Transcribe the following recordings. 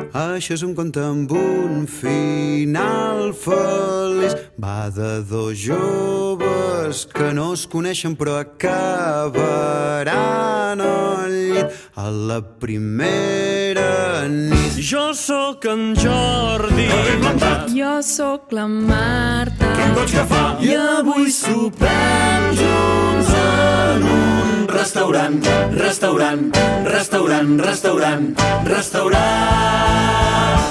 Això és un conte amb un final feliç. Va de dos joves que no es coneixen però acabaran al llit a la primera nit. Jo sóc en Jordi. Jo sóc la Marta. Quin goig que fa! I avui sopem junts en un restaurant, restaurant, restaurant, restaurant, restaurant.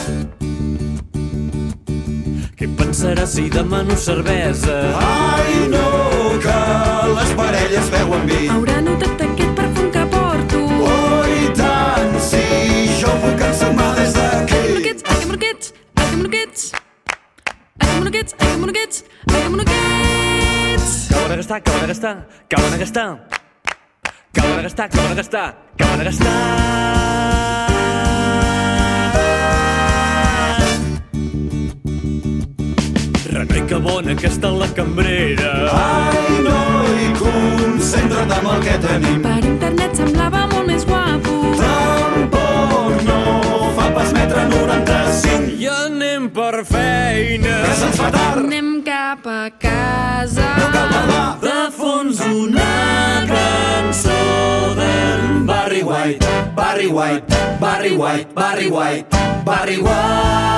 Què pensaràs si demano cervesa? Ai, no, que les parelles beuen vi. Haurà notat aquest perfum que porto. Oh, i tant, si jo puc ensumar des d'aquí. Ai, que monoquets, ai, que monoquets. Ai, que monoquets, ai, que monoquets, ai, que monoquets. Acaben de gastar, acaben de gastar, acaben de gastar. Acaben de gastar, acaben de gastar, acaben de gastar. Renoi, que bona que està la cambrera. Ai, noi, concentra't amb el que tenim. Per internet semblava molt més guapo. Tampoc no fa pas metre 95. I anem per feina. Que se'ns fa tard. Anem cap a casa. No cal parlar. De fons una cançó d'en Barry White, Barry White, Barry White, Barry White, Barry White.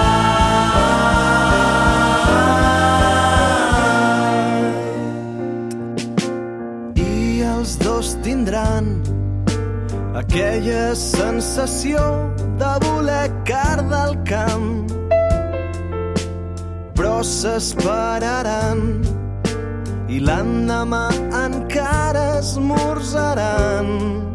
I els dos tindran aquella sensació de voler car del camp, però s'esperaran i l'endemà encara esmorzaran